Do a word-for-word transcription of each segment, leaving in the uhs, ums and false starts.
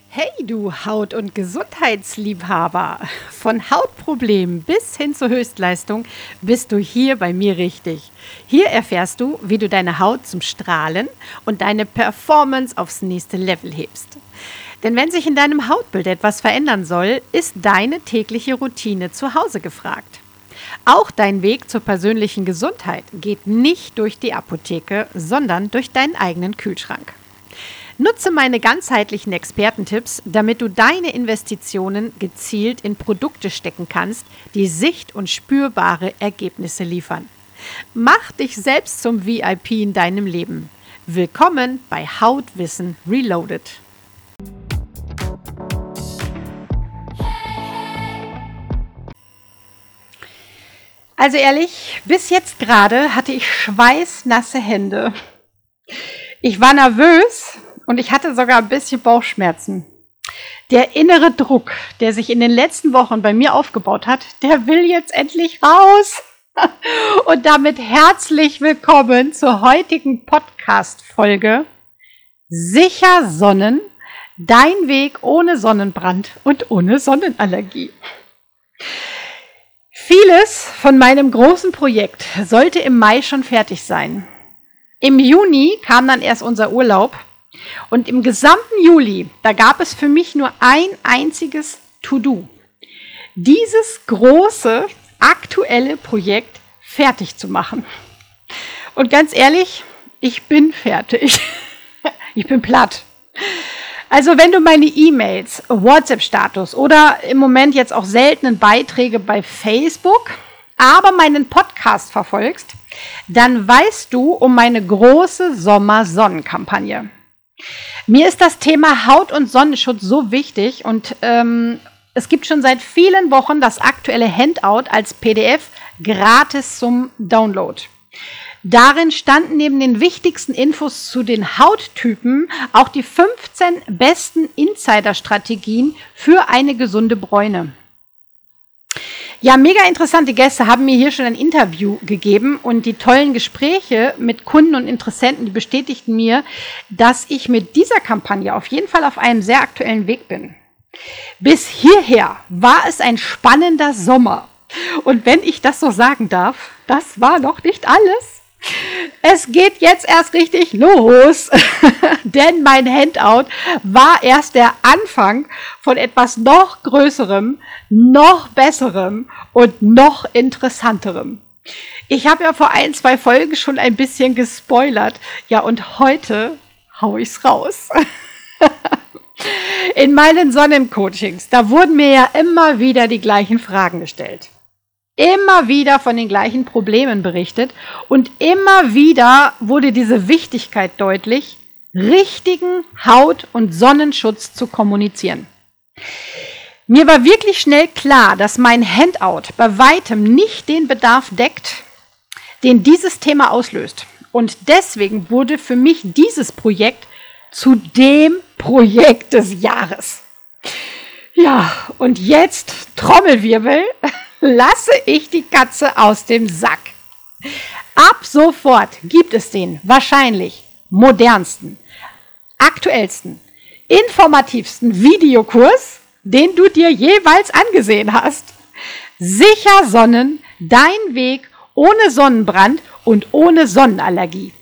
Hey du Haut- und Gesundheitsliebhaber, von Hautproblemen bis hin zur Höchstleistung bist du hier bei mir richtig. Hier erfährst du, wie du deine Haut zum Strahlen und deine Performance aufs nächste Level hebst. Denn wenn sich in deinem Hautbild etwas verändern soll, ist deine tägliche Routine zu Hause gefragt. Auch dein Weg zur persönlichen Gesundheit geht nicht durch die Apotheke, sondern durch deinen eigenen Kühlschrank. Nutze meine ganzheitlichen Expertentipps, damit du deine Investitionen gezielt in Produkte stecken kannst, die sicht- und spürbare Ergebnisse liefern. Mach dich selbst zum V I P in deinem Leben. Willkommen bei Hautwissen Reloaded. Also ehrlich, bis jetzt gerade hatte ich schweißnasse Hände. Ich war nervös. Und ich hatte sogar ein bisschen Bauchschmerzen. Der innere Druck, der sich in den letzten Wochen bei mir aufgebaut hat, der will jetzt endlich raus. Und damit herzlich willkommen zur heutigen Podcast-Folge Sicher Sonnen, dein Weg ohne Sonnenbrand und ohne Sonnenallergie. Vieles von meinem großen Projekt sollte im Mai schon fertig sein. Im Juni kam dann erst unser Urlaub. Und im gesamten Juli, da gab es für mich nur ein einziges To-Do. Dieses große, aktuelle Projekt fertig zu machen. Und ganz ehrlich, ich bin fertig. Ich bin platt. Also wenn du meine E-Mails, WhatsApp-Status oder im Moment jetzt auch seltenen Beiträge bei Facebook, aber meinen Podcast verfolgst, dann weißt du um meine große Sommer-Sonnenkampagne. Mir ist das Thema Haut- und Sonnenschutz so wichtig und ähm, es gibt schon seit vielen Wochen das aktuelle Handout als P D F gratis zum Download. Darin standen neben den wichtigsten Infos zu den Hauttypen auch die fünfzehn besten Insider-Strategien für eine gesunde Bräune. Ja, mega interessante Gäste haben mir hier schon ein Interview gegeben und die tollen Gespräche mit Kunden und Interessenten, die bestätigten mir, dass ich mit dieser Kampagne auf jeden Fall auf einem sehr aktuellen Weg bin. Bis hierher war es ein spannender Sommer. Und wenn ich das so sagen darf, das war noch nicht alles. Es geht jetzt erst richtig los, denn mein Handout war erst der Anfang von etwas noch Größerem, noch Besserem und noch Interessanterem. Ich habe ja vor ein, zwei Folgen schon ein bisschen gespoilert. Ja, und heute hau ich's raus. In meinen Sonnencoachings, da wurden mir ja immer wieder die gleichen Fragen gestellt. Immer wieder von den gleichen Problemen berichtet und immer wieder wurde diese Wichtigkeit deutlich, richtigen Haut- und Sonnenschutz zu kommunizieren. Mir war wirklich schnell klar, dass mein Handout bei weitem nicht den Bedarf deckt, den dieses Thema auslöst. Und deswegen wurde für mich dieses Projekt zu dem Projekt des Jahres. Ja, und jetzt Trommelwirbel. Lasse ich die Katze aus dem Sack. Ab sofort gibt es den wahrscheinlich modernsten, aktuellsten, informativsten Videokurs, den du dir jeweils angesehen hast. Sicher Sonnen, dein Weg ohne Sonnenbrand und ohne Sonnenallergie.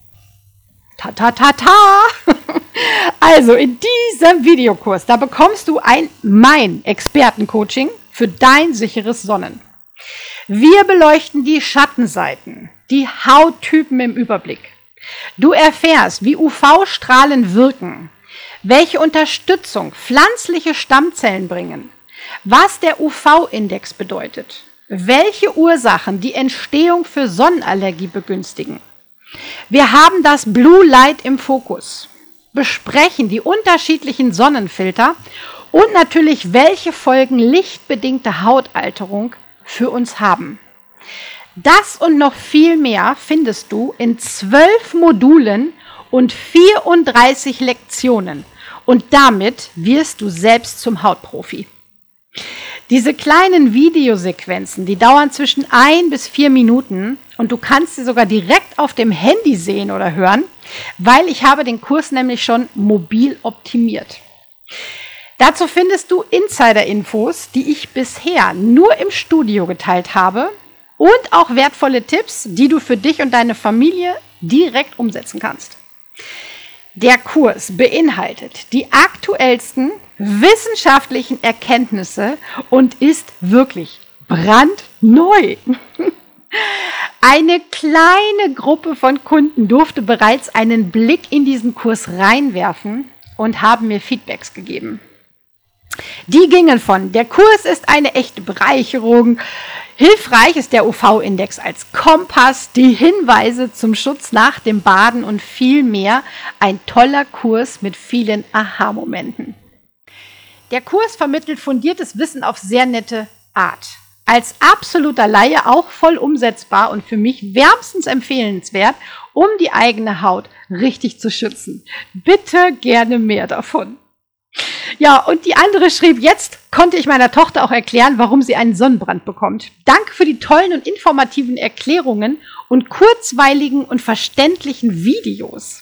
Ta ta ta ta! Also in diesem Videokurs, da bekommst du ein mein Expertencoaching für dein sicheres Sonnen. Wir beleuchten die Schattenseiten, die Hauttypen im Überblick. Du erfährst, wie U V-Strahlen wirken, welche Unterstützung pflanzliche Stammzellen bringen, was der U V-Index bedeutet, welche Ursachen die Entstehung für Sonnenallergie begünstigen. Wir haben das Blue Light im Fokus, besprechen die unterschiedlichen Sonnenfilter und natürlich, welche Folgen lichtbedingte Hautalterung für uns haben. Das und noch viel mehr findest du in zwölf Modulen und vierunddreißig Lektionen. Und damit wirst du selbst zum Hautprofi. Diese kleinen Videosequenzen, die dauern zwischen ein bis vier Minuten und du kannst sie sogar direkt auf dem Handy sehen oder hören, weil ich habe den Kurs nämlich schon mobil optimiert. Dazu findest du Insider-Infos, die ich bisher nur im Studio geteilt habe und auch wertvolle Tipps, die du für dich und deine Familie direkt umsetzen kannst. Der Kurs beinhaltet die aktuellsten wissenschaftlichen Erkenntnisse und ist wirklich brandneu. Eine kleine Gruppe von Kunden durfte bereits einen Blick in diesen Kurs reinwerfen und haben mir Feedbacks gegeben. Die gingen von: Der Kurs ist eine echte Bereicherung, hilfreich ist der U V-Index als Kompass, die Hinweise zum Schutz nach dem Baden und viel mehr. Ein toller Kurs mit vielen Aha-Momenten. Der Kurs vermittelt fundiertes Wissen auf sehr nette Art. Als absoluter Laie auch voll umsetzbar und für mich wärmstens empfehlenswert, um die eigene Haut richtig zu schützen. Bitte gerne mehr davon. Ja, und die andere schrieb: Jetzt konnte ich meiner Tochter auch erklären, warum sie einen Sonnenbrand bekommt. Danke für die tollen und informativen Erklärungen und kurzweiligen und verständlichen Videos.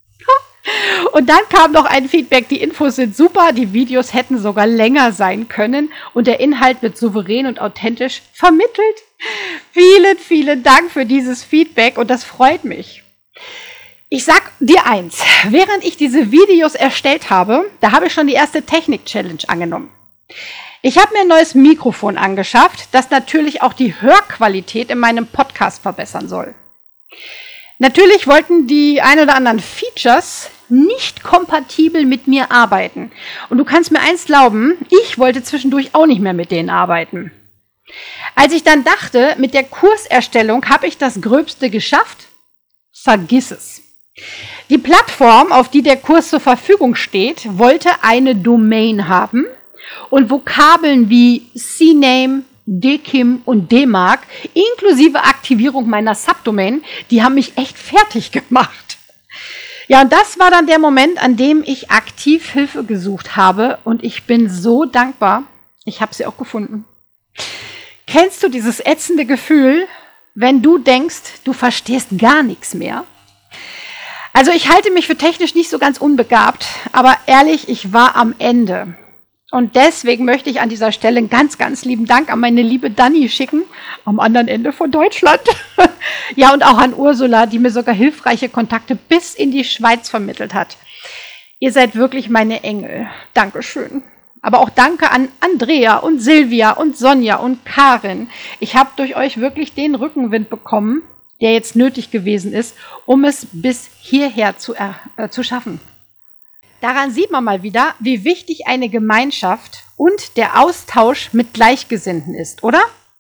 Und dann kam noch ein Feedback: Die Infos sind super, die Videos hätten sogar länger sein können und der Inhalt wird souverän und authentisch vermittelt. Vielen, vielen Dank für dieses Feedback und das freut mich. Ich sag dir eins, während ich diese Videos erstellt habe, da habe ich schon die erste Technik-Challenge angenommen. Ich habe mir ein neues Mikrofon angeschafft, das natürlich auch die Hörqualität in meinem Podcast verbessern soll. Natürlich wollten die ein oder anderen Features nicht kompatibel mit mir arbeiten. Und du kannst mir eins glauben, ich wollte zwischendurch auch nicht mehr mit denen arbeiten. Als ich dann dachte, mit der Kurserstellung habe ich das Gröbste geschafft, vergiss es. Die Plattform, auf die der Kurs zur Verfügung steht, wollte eine Domain haben und Vokabeln wie C Name, D K I M und D Mark inklusive Aktivierung meiner Subdomain, die haben mich echt fertig gemacht. Ja, und das war dann der Moment, an dem ich aktiv Hilfe gesucht habe und ich bin so dankbar, ich habe sie auch gefunden. Kennst du dieses ätzende Gefühl, wenn du denkst, du verstehst gar nichts mehr? Also ich halte mich für technisch nicht so ganz unbegabt, aber ehrlich, ich war am Ende. Und deswegen möchte ich an dieser Stelle einen ganz, ganz lieben Dank an meine liebe Dani schicken, am anderen Ende von Deutschland. Ja, und auch an Ursula, die mir sogar hilfreiche Kontakte bis in die Schweiz vermittelt hat. Ihr seid wirklich meine Engel. Dankeschön. Aber auch danke an Andrea und Silvia und Sonja und Karin. Ich habe durch euch wirklich den Rückenwind bekommen, der jetzt nötig gewesen ist, um es bis hierher zu, äh, zu schaffen. Daran sieht man mal wieder, wie wichtig eine Gemeinschaft und der Austausch mit Gleichgesinnten ist, oder?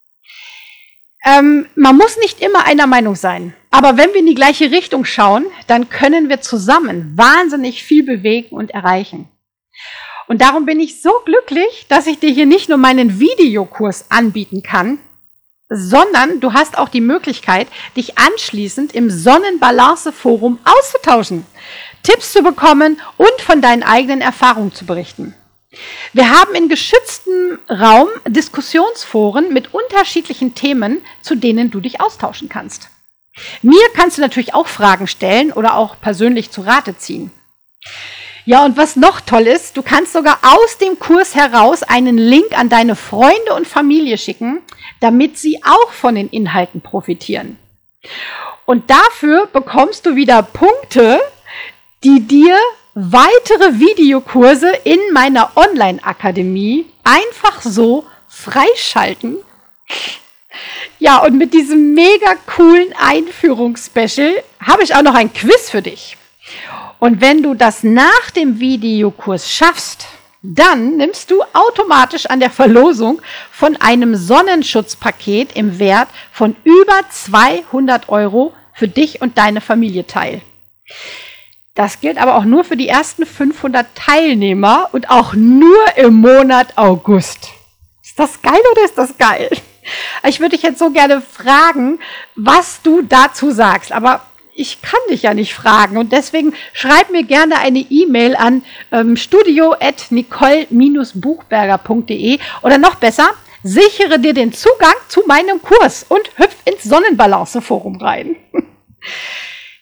Ähm, man muss nicht immer einer Meinung sein, aber wenn wir in die gleiche Richtung schauen, dann können wir zusammen wahnsinnig viel bewegen und erreichen. Und darum bin ich so glücklich, dass ich dir hier nicht nur meinen Videokurs anbieten kann, sondern du hast auch die Möglichkeit, dich anschließend im Sonnenbalance-Forum auszutauschen, Tipps zu bekommen und von deinen eigenen Erfahrungen zu berichten. Wir haben in geschütztem Raum Diskussionsforen mit unterschiedlichen Themen, zu denen du dich austauschen kannst. Mir kannst du natürlich auch Fragen stellen oder auch persönlich zu Rate ziehen. Ja, und was noch toll ist, du kannst sogar aus dem Kurs heraus einen Link an deine Freunde und Familie schicken, damit sie auch von den Inhalten profitieren. Und dafür bekommst du wieder Punkte, die dir weitere Videokurse in meiner Online-Akademie einfach so freischalten. Ja, und mit diesem mega coolen Einführungsspecial habe ich auch noch ein Quiz für dich. Und wenn du das nach dem Videokurs schaffst, dann nimmst du automatisch an der Verlosung von einem Sonnenschutzpaket im Wert von über zweihundert Euro für dich und deine Familie teil. Das gilt aber auch nur für die ersten fünfhundert Teilnehmer und auch nur im Monat August. Ist das geil oder ist das geil? Ich würde dich jetzt so gerne fragen, was du dazu sagst, aber ich kann dich ja nicht fragen und deswegen schreib mir gerne eine E-Mail an ähm, studio at nicole buchberger punkt de oder noch besser, sichere dir den Zugang zu meinem Kurs und hüpf ins Sonnenbalance-Forum rein.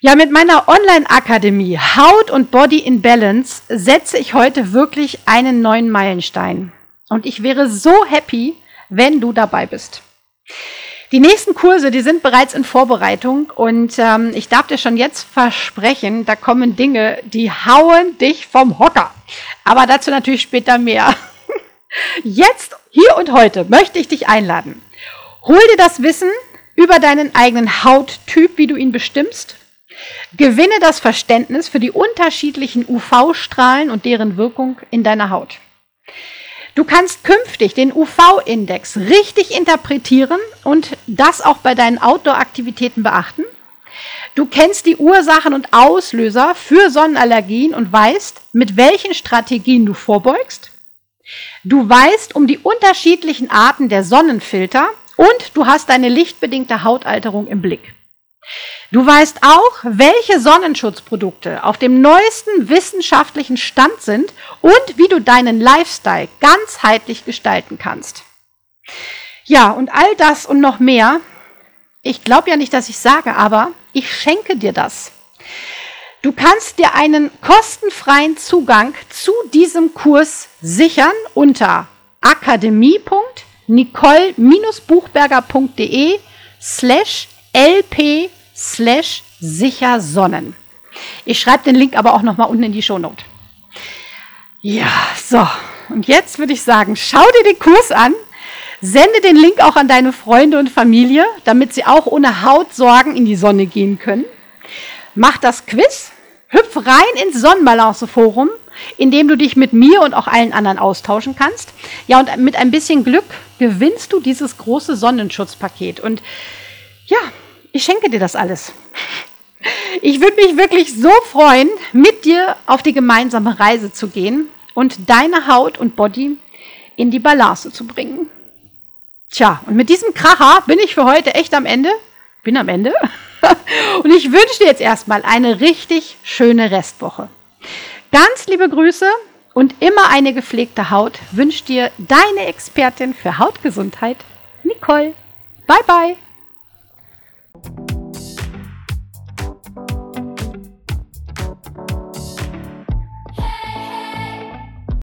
Ja, mit meiner Online-Akademie Haut und Body in Balance setze ich heute wirklich einen neuen Meilenstein. Und ich wäre so happy, wenn du dabei bist. Die nächsten Kurse, die sind bereits in Vorbereitung und ähm, ich darf dir schon jetzt versprechen, da kommen Dinge, die hauen dich vom Hocker. Aber dazu natürlich später mehr. Jetzt, hier und heute, möchte ich dich einladen. Hol dir das Wissen über deinen eigenen Hauttyp, wie du ihn bestimmst. Gewinne das Verständnis für die unterschiedlichen U V-Strahlen und deren Wirkung in deiner Haut. Du kannst künftig den U V-Index richtig interpretieren und das auch bei deinen Outdoor-Aktivitäten beachten. Du kennst die Ursachen und Auslöser für Sonnenallergien und weißt, mit welchen Strategien du vorbeugst. Du weißt um die unterschiedlichen Arten der Sonnenfilter und du hast deine lichtbedingte Hautalterung im Blick. Du weißt auch, welche Sonnenschutzprodukte auf dem neuesten wissenschaftlichen Stand sind und wie du deinen Lifestyle ganzheitlich gestalten kannst. Ja, und all das und noch mehr, ich glaube ja nicht, dass ich sage, aber ich schenke dir das. Du kannst dir einen kostenfreien Zugang zu diesem Kurs sichern unter akademie.nicole-buchberger.de slash lp slash sichersonnen. Ich schreibe den Link aber auch nochmal unten in die Shownote. Ja, so. Und jetzt würde ich sagen, schau dir den Kurs an, sende den Link auch an deine Freunde und Familie, damit sie auch ohne Hautsorgen in die Sonne gehen können. Mach das Quiz, hüpf rein ins Sonnenbalance-Forum, in dem du dich mit mir und auch allen anderen austauschen kannst. Ja, und mit ein bisschen Glück gewinnst du dieses große Sonnenschutzpaket. Und ja, ich schenke dir das alles. Ich würde mich wirklich so freuen, mit dir auf die gemeinsame Reise zu gehen und deine Haut und Body in die Balance zu bringen. Tja, und mit diesem Kracher bin ich für heute echt am Ende. Bin am Ende. Und ich wünsche dir jetzt erstmal eine richtig schöne Restwoche. Ganz liebe Grüße und immer eine gepflegte Haut wünscht dir deine Expertin für Hautgesundheit, Nicole. Bye, bye.